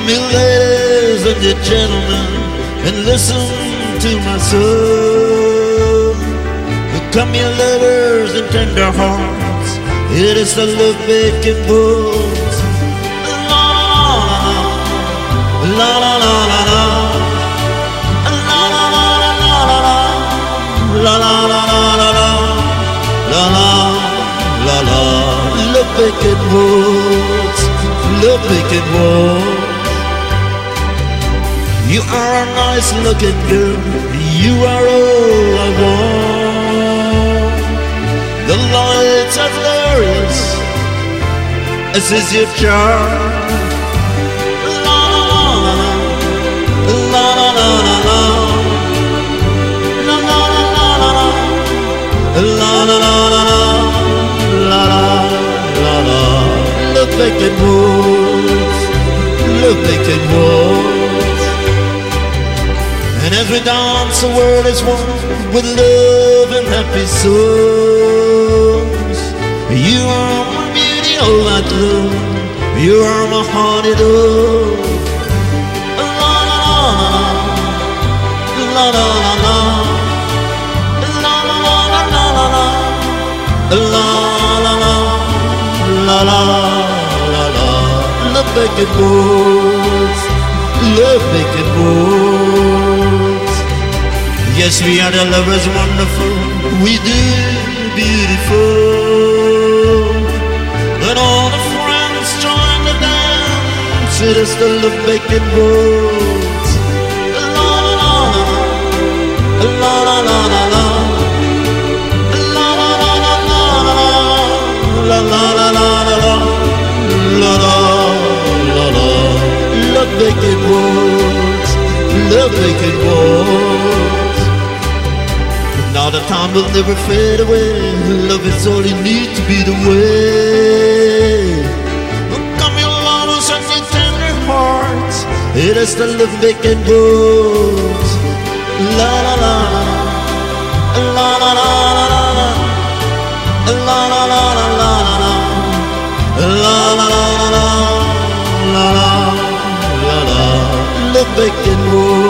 you ladies and you gentlemen, and listen to my song. Come you lovers and tender hearts, it is the love making blues. La la la la la la la la la la la la la la la la la, love making blues, love making blues. You are a nice looking girl, you are all I want. The lights are glorious, as is your charm. La la la la la la la la la la la la la la la la. Love making moves, love making moves. And as we dance, the world is one with love and happy souls. You are my beauty, all that love. You are my heart, it all. La la la la la la la la la la la la la la. Love making moves, love making moves. Yes, we are the lovers, wonderful. We do beautiful. And all the friends join the dance. It is the love making moves. La la la la la la la la la la la la la la la la la. Love making moves, love making moves. Now the time will never fade away. Love is all you need to be the way. Come your lovers and your tender hearts, it is the love making moves. La la la la la la la la la la la la la la la la. Love making moves.